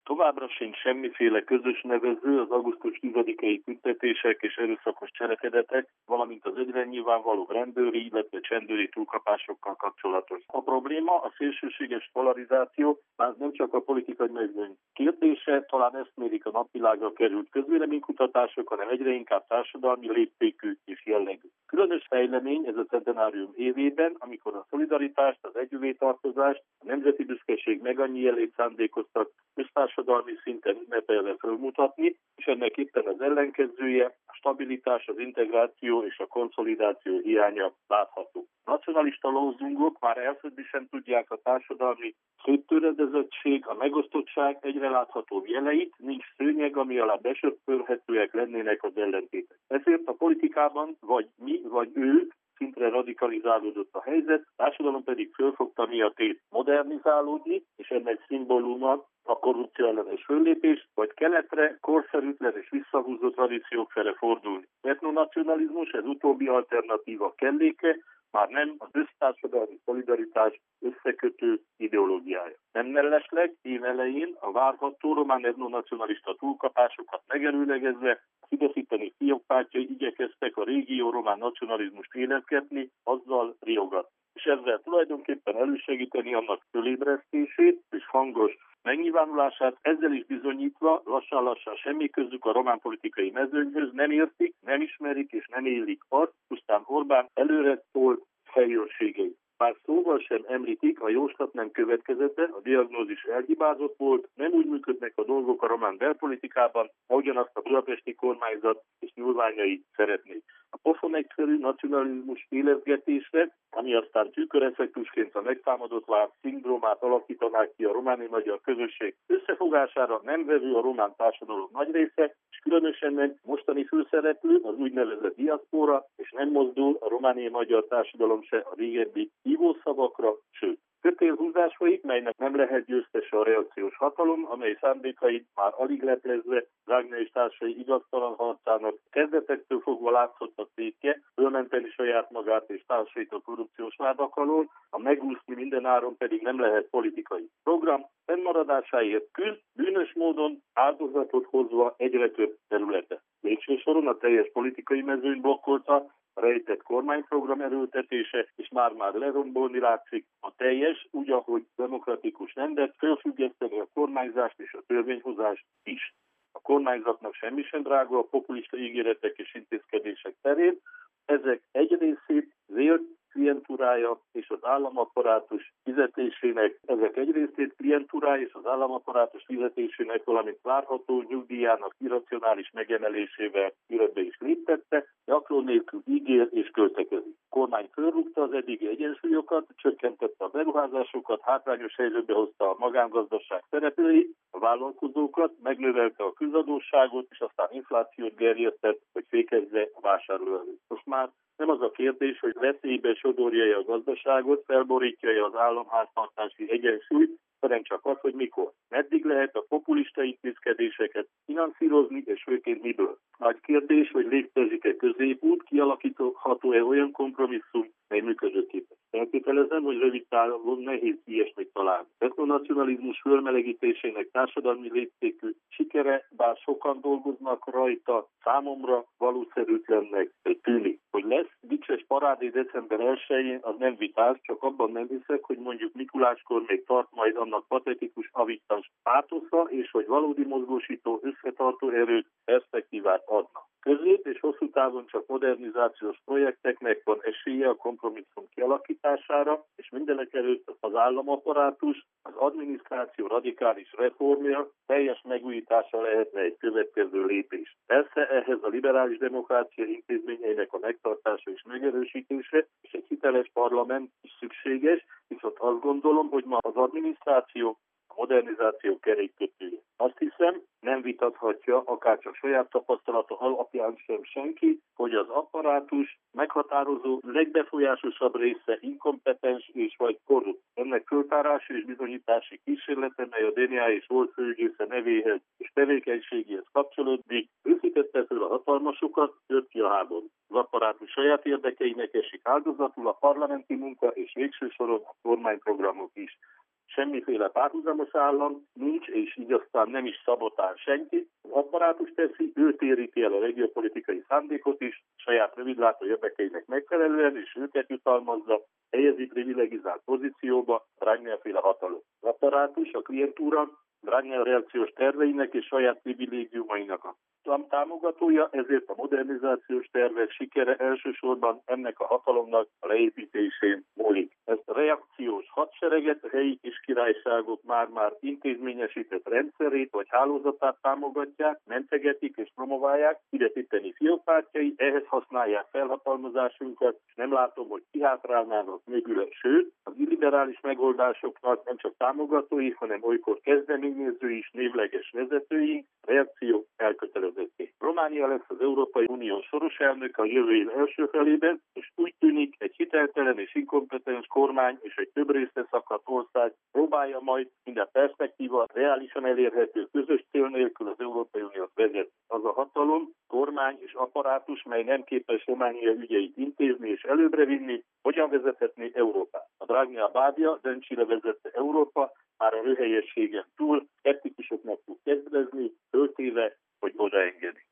Továbbra sincs semmiféle közös nevező az augusztus 10-i tüntetések és erőszakos cselekedetek, valamint az egyre nyilvánvaló rendőri, illetve csendőri túlkapásokkal kapcsolatos. A probléma a szélsőséges polarizáció, már nem csak a politikai mezőny kérdése, talán ezt mérik a napvilágra került közvéleménykutatások, hanem egyre inkább társadalmi léptékű és jellegű. Különös fejlemény ez a centenárium évében, amikor a szolidaritást, az együtttartozást, a nemzeti büszkeség meg annyi jelét szándékoztak köztársadalmi szinten ünnepelve felmutatni, és ennek éppen az ellenkezője, a stabilitás, az integráció és a konszolidáció hiánya látható. Nacionalista lózungok már elfedni sem tudják a társadalmi széttöredezettség, a megosztottság egyre láthatóbb jeleit, nincs szőnyeg, ami alá besöpörhetőek lennének az ellentétek. Ezért a politikában vagy mi, vagy ők szintre radikalizálódott a helyzet, a társadalom pedig fölfogta miattét modernizálódni, és ennek szimbóluma a korrupció ellenes föllépés, vagy keletre, korszerűtlen és visszahúzó tradíciók fele fordulni. Etnonacionalizmus, ez utóbbi alternatíva kelléke, már nem az össztársadalmi szolidaritás összekötő ideológiája. Nem mellesleg év elején a várható román etnonacionalista túlkapásokat megelőlegezve a fideszíteni fiókpártjai igyekeztek a régió román nacionalizmust életgetni, azzal riogatni. És ezzel tulajdonképpen elősegíteni annak fölébresztését és hangos megnyilvánulását, ezzel is bizonyítva lassan-lassan semmi közük a román politikai mezőnyhöz, nem értik, nem ismerik és nem élik azt, pusztán Orbán előre tolt fejőrségei. Bár szóval sem említik, a jóslat nem következete, a diagnózis elhibázott volt, nem úgy működnek a dolgok a román belpolitikában, ahogyan azt a budapesti kormányzat és nyúlványai szeretnék. A pofon egyszerű nacionalizmus életgetésre, ami aztán tüköreffektusként a megtámadott vár szindrómát alakítanák ki a románi-magyar közösség összefogására, nem vevő a román társadalom nagy része, és különösen nem mostani főszereplő, az úgynevezett diaszpora, és nem mozdul a románi-magyar társadalom se a régebbi hívószavakra, sőt. Kötélhúzás folyik, melynek nem lehet győztese a reakciós hatalom, amely szándékait már alig leplezve Wagner és társai igaztalan harcának kezdetektől fogva látszott a szétje, fölmenteni saját magát és társait a korrupciós vádak alól, a megúszni minden áron pedig nem lehet politikai program, fennmaradásáért küzd, bűnös módon áldozatot hozva egyre több területet. Végső soron a teljes politikai mezőny blokkolta, a rejtett kormányprogram erőltetése, és már lerombolni látszik a teljes, úgy ahogy demokratikus rendet, felfüggeszteni a kormányzást és a törvényhozást is. A kormányzatnak semmi sem drága a populista ígéretek és intézkedések terén, ezek egy részét vélt klientúrája és az államaparátus fizetésének, valamint várható nyugdíjának irracionális megemelésével életbe is léptette, gyakorló nélkül ígér és költekezik. A kormány fölrúgta az eddigi egyensúlyokat, csökkentette a beruházásokat, hátrányos helyzetbe hozta a magángazdaság szereplőit, a vállalkozókat, megnövelte a közadósságot, és aztán inflációt gerjesztett, hogy fékezze a vásárlóerőt. Most már nem az a kérdés, hogy veszélybe sodorja a gazdaságot, felborítja az államháztartási egyensúlyt, hanem csak az, hogy mikor. Meddig lehet a populista intézkedéseket finanszírozni, és főként miből. Nagy kérdés, hogy létezik-e középút, kialakítható-e olyan kompromisszum, mely működőképes. Feltételezem, hogy rövid távon nehéz ilyesmit találni. Etnonacionalizmus fölmelegítésének társadalmi léptékű sikere, bár sokan dolgoznak rajta, számomra valószerűtlennek tűnik. Hogy lesz vicces parádé december 1-én, az nem vitás, csak abban nem hiszek, hogy mondjuk Mikuláskor még tart majd annak patetikus avittas pátosza, és hogy valódi mozgósító, összetartó erőt, perspektívát adna. Közép és hosszú távon csak modernizációs projekteknek van esélye a kompromisszum kialakításására, és mindenekelőtt az államaparátus, az adminisztráció radikális reformja, teljes megújítása lehetne egy következő lépés. Persze ehhez a liberális demokrácia intézményeinek a megtartása és megerősítése, és egy hiteles parlament is szükséges, viszont azt gondolom, hogy ma az adminisztráció a modernizáció kerékkötője. Azt hiszem, nem vitathatja, akárcsak saját tapasztalata alapján sem senki, hogy az apparátus meghatározó legbefolyásosabb része inkompetens és vagy korrupt. Ennek föltárási és bizonyítási kísérlete, mely a DNA és volt főügyésze nevéhez és tevékenységéhez kapcsolódik, őszítette föl a hatalmasokat, tört ki a háború. Az apparátus saját érdekeinek esik áldozatul a parlamenti munka és végső soron a kormányprogramok is. semmiféle párhuzamos állam nincs, és így aztán nem is szabotál senki. Az apparátus teszi, ő téríti el a regiopolitikai szándékot is, saját rövidlátó érdekeinek megfelelően, és őket jutalmazza, helyezi privilegizált pozícióba Rangel-féle hatalom. Az apparátus, a klientúra Rangel reakciós terveinek és saját privilégiumainak a támogatója, ezért a modernizációs tervek sikere elsősorban ennek a hatalomnak a leépítésén múlik. Ezt a reakciós hadsereget, a helyi és királyságok már intézményesített rendszerét vagy hálózatát támogatják, mentegetik és promoválják, ide titteni fiókpártjai, ehhez használják felhatalmazásunkat, és nem látom, hogy kihátrálnának mögüle, sőt, az illiberális megoldásoknak nem csak támogatói, hanem olykor kezdeményezői és névleges vezetői, reakció elkötelezetté. Románia lesz az Európai Unió soros elnöke a jövő év első felében, és úgy tűnik, egy hiteltelen és inkompetens kormány és egy több részre szakadt ország próbálja majd minden perspektíva reálisan elérhető közös cél nélkül az Európai Uniót vezetni. Az a hatalom, kormány és apparátus, mely nem képes Románia ügyeit intézni és előbbre vinni, hogyan vezethetné Európát. A Dragnea bábja Döncsire vezette Európa, már a röhelyességen túl, szkeptikusoknak tud kedvezni, töltéve, hogy odaengedi.